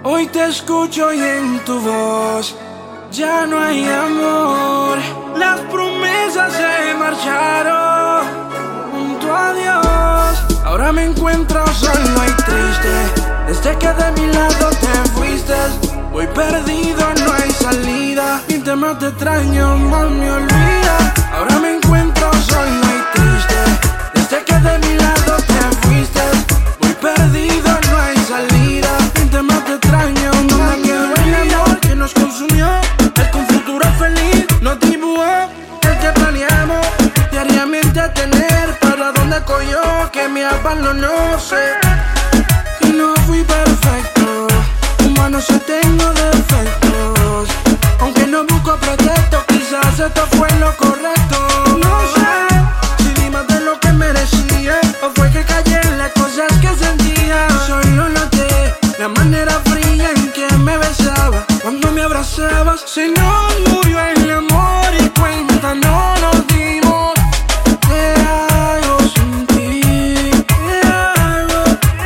Hoy te escucho y en tu voz ya no hay amor. Las promesas se marcharon junto a Dios. Ahora me encuentro solo y triste. Desde que de mi lado te fuiste, voy perdido, no hay salida. Mientras más te extraño, más me olvida. Ahora me encuentro solo y triste. Desde que de mi lado te fuiste, voy perdido, no hay salida. Mientras más te extraño, más me quedo el amor que nos consumió. El con futuro feliz nos dibujó. El que planeamos diariamente tener. Para dónde cogió que me abandonó, sé. Y no fui perfecto, humano si tengo defectos. Aunque no busco pretexto, quizás esto fue lo correcto. No sé si di más de lo que merecía, o fue que callé en las cosas que sentía. Solo noté la manera fría en que me besaba cuando me abrazabas. Se nos murió el amor y cuenta no nos dimos. ¿Qué hago sin ti? ¿Qué hago?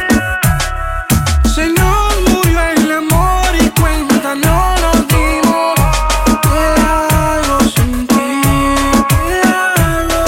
Se nos murió el amor y cuenta no nos dimos. ¿Qué hago sin ti? ¿Qué hago?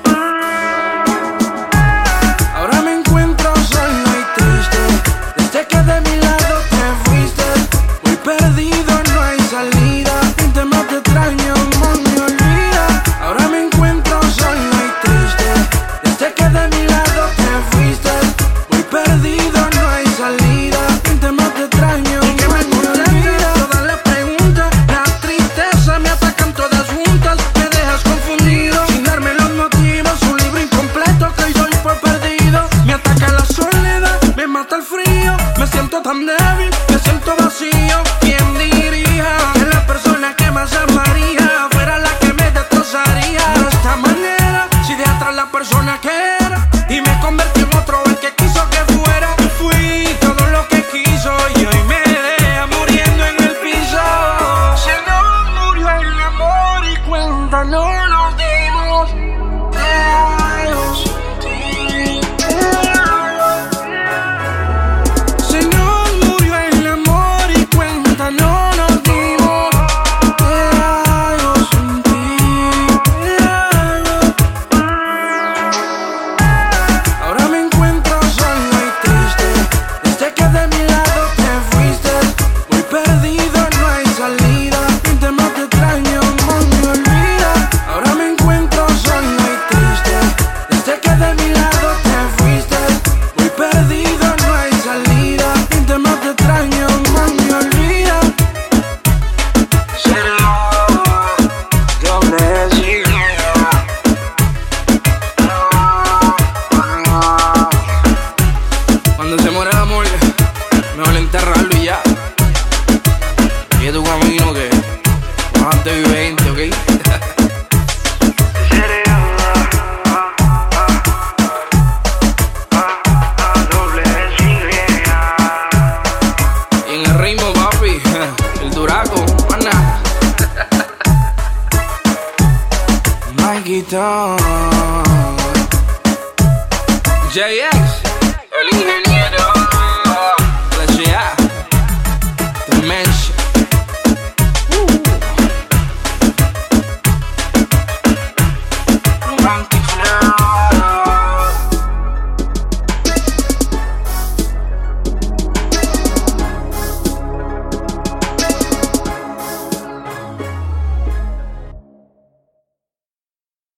Ahora me encuentro solo y triste. Desde que de mi lado te fuiste, voy perdido, no hay salida. Mientras más te extraño, más me olvida. Ahora me encuentro solo y triste. Desde que de mi lado te fuiste, voy perdido, no hay salida. Mientras más te extraño, y que me olvida. Todas las preguntas, la tristeza me atacan todas juntas. Me dejas confundido, sin darme los motivos. Un libro incompleto que hoy doy por perdido. Me ataca la soledad, me mata el frío. Me siento tan débil, me siento vacío. ¿Quién diría que la persona que más amaría fuera la que me destrozaría? De esta manera, si de atrás la persona que era, y me convertí en otro el que quiso que fuera. Fui todo lo que quiso y hoy me deja muriendo en el piso. Se nos murió el amor y cuenta no nos dimos. ¿Qué hago sin ti? ¿Qué hago? Se nos murió el amor y cuenta no nos dimos. ¿Qué hago sin ti? ¿Qué hago? Ahora me encuentro solo y triste. Desde que de mi lado te fuiste, voy perdido, no hay salida. Mientras más te extraño, más me olvida. Ahora me encuentro solo y triste. Desde que de mi lado te fuiste, voy perdido, no hay salida. Mientras más te extraño, más me olvida. Cuando se muere el amor, mejor enterrarlo y ya. Sigue tu camino que más te vivente, ¿ok? Y en el ritmo, papi, el duraco, mana. Mikey Tom. Yeah, yeah.